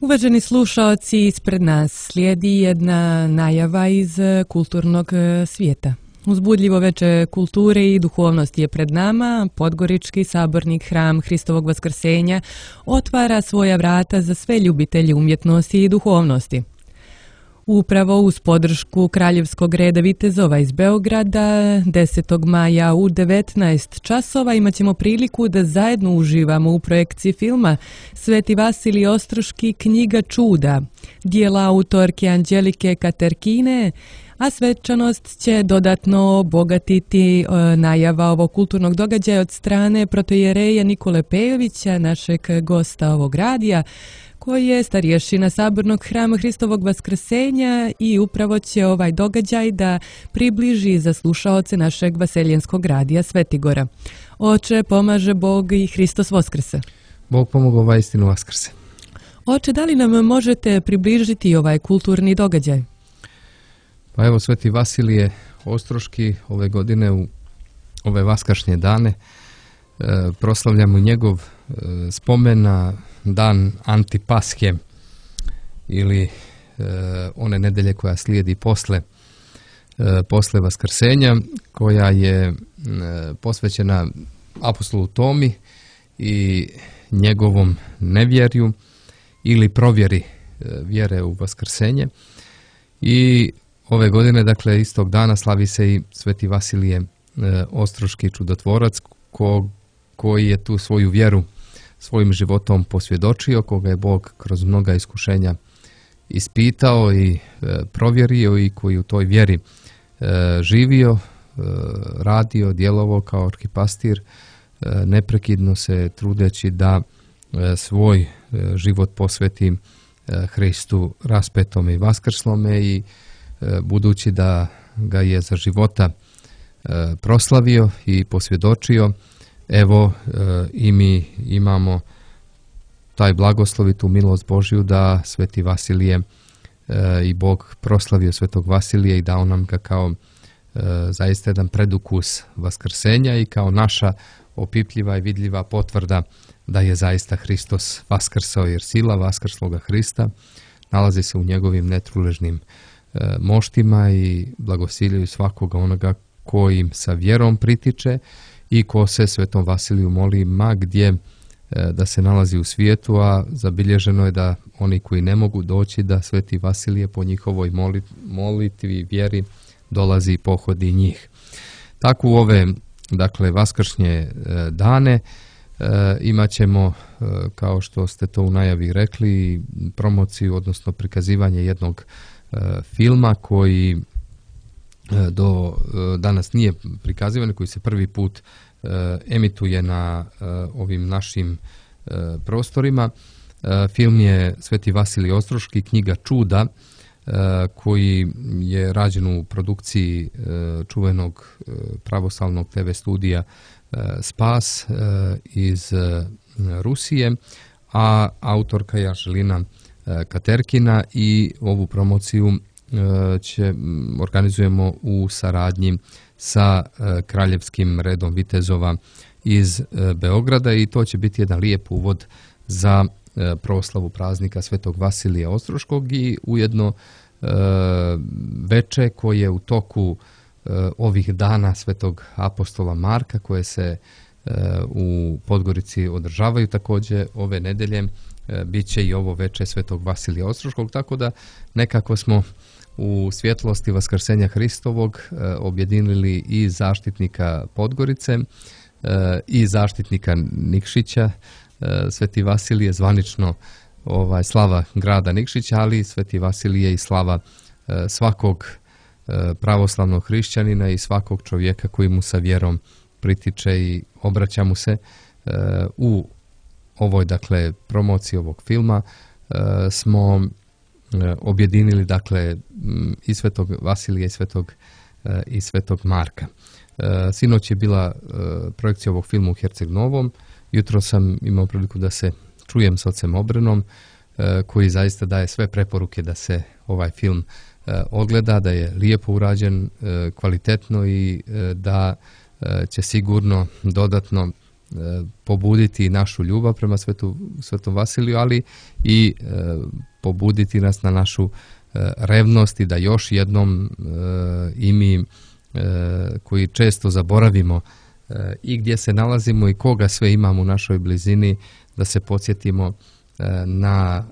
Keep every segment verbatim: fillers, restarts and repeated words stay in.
Uvaženi slušaoci, ispred nas slijedi jedna najava iz kulturnog svijeta. Uzbudljivo veče kulture i duhovnosti je pred nama. Podgorički sabornik Hram Hristovog Vaskrsenja otvara svoja vrata za sve ljubitelje umjetnosti i duhovnosti. Upravo uz podršku Kraljevskog reda vitezova iz Beograda desetog maja u devetnaest časova imat ćemo priliku da zajedno uživamo u projekciji filma Sveti Vasilij Ostroški Knjiga čuda, dijela autorke Anđelike Katerkine, a svečanost će dodatno obogatiti e, najava ovog kulturnog događaja od strane protoijereja Nikole Pejovića, našeg gosta ovog radija, koji je starješina Sabornog Hrama Hristovog Vaskrsenja i upravo će ovaj događaj da približi za slušaoce našeg vaseljenskog radija Svetigora. Oče, pomaže Bog i Hristos Voskrse. Bog pomogao, ovaj istinu Vaskrse. Oče, da li nam možete približiti ovaj kulturni događaj? Pa evo, Sveti Vasilije Ostroški ove godine u ove vaskršnje dane e, proslavljamo njegov e, spomen na dan Antipashe ili e, one nedelje koja slijedi posle, e, posle Vaskrsenja, koja je e, posvećena apostolu Tomi i njegovom nevjerju ili provjeri e, vjere u Vaskrsenje. I ove godine, dakle, istog dana slavi se i Sveti Vasilije e, Ostroški čudotvorac ko, koji je tu svoju vjeru svojim životom posvjedočio, koga je Bog kroz mnoga iskušenja ispitao i e, provjerio i koji u toj vjeri e, živio, e, radio, djelovao kao arhipastir, e, neprekidno se trudeći da e, svoj e, život posveti e, Hristu raspetom i vaskrslome i e, budući da ga je za života e, proslavio i posvjedočio, evo e, i mi imamo taj blagoslov i tu milost Božju da Sveti Vasilije e, i Bog proslavio Svetog Vasilija i dao nam ga kao e, zaista jedan predukus Vaskrsenja i kao naša opipljiva i vidljiva potvrda da je zaista Hristos vaskrsao, jer sila vaskrsloga Hrista nalazi se u njegovim netruležnim e, moštima i blagosiljaju svakoga onoga koji im sa vjerom pritiče i ko se Svetom Vasiliju moli ma gdje e, da se nalazi u svijetu, a zabilježeno je da oni koji ne mogu doći da Sveti Vasilije po njihovoj molit, molitvi vjeri dolazi i pohodi njih. Tako u ove, dakle, vaskršnje e, dane e, imat ćemo, e, kao što ste to u najavi rekli, promociju, odnosno prikazivanje jednog e, filma koji do danas nije prikazivan, koji se prvi put e, emituje na e, ovim našim e, prostorima. E, film je Sveti Vasilij Ostroški Knjiga čuda, e, koji je rađen u produkciji e, čuvenog e, pravoslavnog te ve studija e, Spas e, iz e, Rusije, a autorka je Anđelika e, Katerkina i ovu promociju će, organizujemo u saradnji sa e, Kraljevskim redom vitezova iz e, Beograda i to će biti jedan lijep uvod za e, proslavu praznika Svetog Vasilija Ostroškog i ujedno e, veče koje u toku e, ovih dana Svetog apostola Marka koje se e, u Podgorici održavaju također ove nedelje, e, bit će i ovo veče Svetog Vasilija Ostroškog, tako da nekako smo u svjetlosti Vaskrsenja Hristovog e, objedinili i zaštitnika Podgorice e, i zaštitnika Nikšića. E, Sveti Vasilije zvanično ovaj, slava grada Nikšića, ali Sveti Vasilije i slava e, svakog e, pravoslavnog hrišćanina i svakog čovjeka koji mu sa vjerom pritiče i obraća mu se. E, u ovoj, dakle, promociji ovog filma e, smo objedinili, dakle, i Svetog Vasilija i Svetog, i Svetog Marka. Sinoć je bila projekcija ovog filma u Herceg Novom. Jutro sam imao priliku da se čujem s ocem Obrenom, koji zaista daje sve preporuke da se ovaj film ogleda, da je lijepo urađen, kvalitetno i da će sigurno dodatno pobuditi našu ljubav prema svetu, svetom Vasiliju, ali i pobuditi nas na našu revnost i da još jednom i mi koji često zaboravimo i gdje se nalazimo i koga sve imamo u našoj blizini, da se podsjetimo na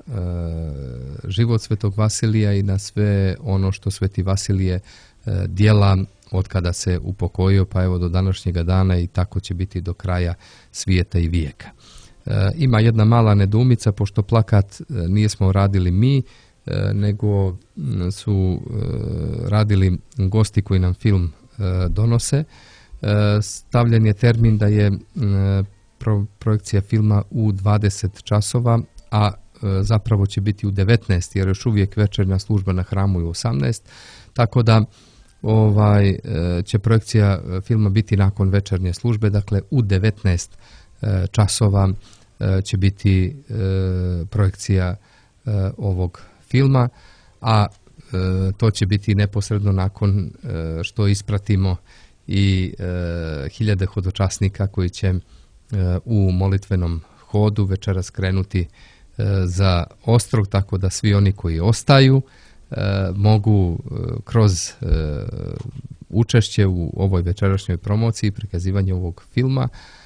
život svetog Vasilija i na sve ono što sveti Vasilije djela od kada se upokojio pa evo do današnjega dana i tako će biti do kraja svijeta i vijeka. Ima jedna mala nedoumica, pošto plakat nismo radili mi, nego su radili gosti koji nam film donose. Stavljen je termin da je projekcija filma u dvadeset časova, a zapravo će biti u devetnaest, jer još uvijek večernja služba na hramu je u osamnaest, tako da ovaj, će projekcija filma biti nakon večernje službe, dakle u devetnaest časova će biti projekcija ovog filma, a to će biti neposredno nakon što ispratimo i hiljade hodočasnika koji će u molitvenom hodu večeras krenuti za Ostrog, tako da svi oni koji ostaju mogu kroz učešće u ovoj večerašnjoj promociji i prikazivanje ovog filma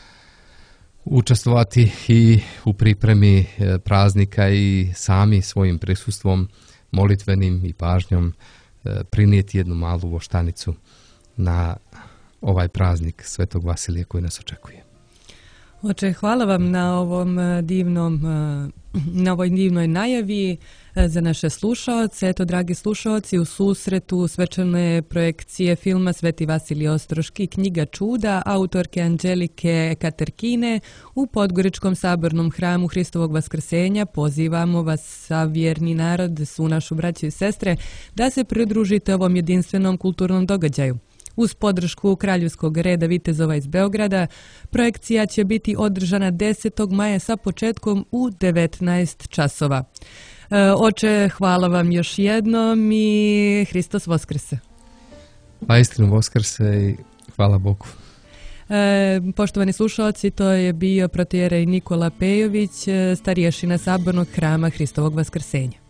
učestvovati i u pripremi praznika i sami svojim prisustvom molitvenim i pažnjom prinijeti jednu malu voštanicu na ovaj praznik svetog Vasilija koji nas očekuje. Oče, hvala vam na ovom divnom, na ovoj divnoj najavi za naše slušaoce. Eto, dragi slušaoci, u susretu svečane projekcije filma Sveti Vasilij Ostroški, knjiga čuda, autorke Anđelike Katerkine u Podgoričkom sabornom hramu Hristovog Vaskrsenja pozivamo vas, sav vjerni narod, svu našu braću i sestre, da se pridružite ovom jedinstvenom kulturnom događaju. Uz podršku Kraljevskog reda vitezova iz Beograda, projekcija će biti održana desetog maja sa početkom u devetnaest časova. E, oče, hvala vam još jednom i Hristos Voskrse. Pa istinu Voskrse i hvala Bogu. E, poštovani slušalci, to je bio protijerej Nikola Pejović, starješina sabornog hrama Hristovog Vaskrsenja.